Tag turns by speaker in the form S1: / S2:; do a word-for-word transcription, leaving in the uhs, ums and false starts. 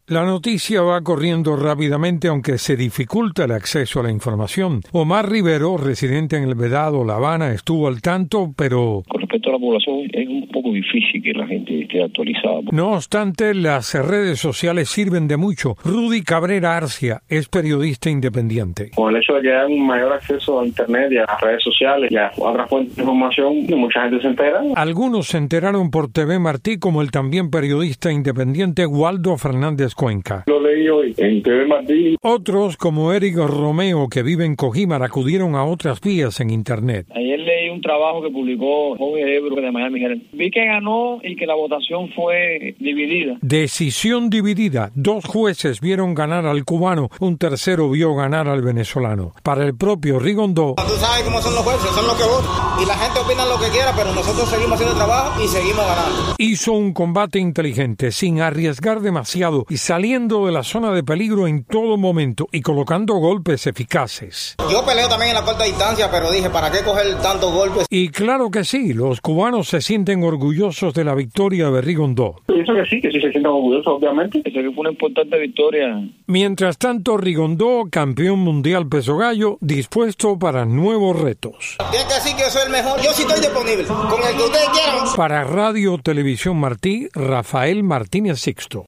S1: La noticia va corriendo rápidamente, aunque se dificulta el acceso a la información. Omar Rivero, residente en El Vedado, La Habana, estuvo al tanto, pero...
S2: Con respecto a la población, es un poco difícil que la gente esté actualizada.
S1: No obstante, las redes sociales sirven de mucho. Rudy Cabrera Arcia es periodista independiente.
S3: Con el hecho de que hay un mayor acceso a Internet y a las redes sociales y a otras fuentes de información, mucha gente se entera.
S1: Algunos se enteraron por T V Martí, como el también periodista independiente Waldo Fernández Cuenca.
S3: Lo leí hoy en T V Martí.
S1: Otros, como Eric Romeo, que vive en Cogímar, acudieron a otras vías en Internet.
S2: Ayer leí un trabajo que publicó Joven Ebro de Miami Herald. Vi que ganó y que la votación fue dividida.
S1: Decisión dividida. Dos jueces vieron ganar al cubano, un tercero vio ganar al venezolano. Para el propio Rigondó...
S4: Tú sabes cómo son los jueces, son los que votan. Y la gente opina lo que quiera, pero nosotros seguimos haciendo trabajo y seguimos ganando.
S1: Hizo un combate inteligente, sin arriesgar demasiado y saliendo de la zona de peligro en todo momento y colocando golpes eficaces.
S4: Yo peleo también en la corta distancia, pero dije, ¿para qué coger tantos golpes?
S1: Y claro que sí, los cubanos se sienten orgullosos de la victoria de Rigondó.
S3: Pienso que sí, que sí se sienten orgullosos, obviamente.
S2: Eso que fue una importante victoria.
S1: Mientras tanto, Rigondó, campeón mundial peso gallo, dispuesto para nuevos retos.
S4: Tiene que decir que yo soy el mejor. Yo sí estoy disponible, con el que ustedes quieran.
S1: Para Radio Televisión Martí, Rafael Martínez Sixto.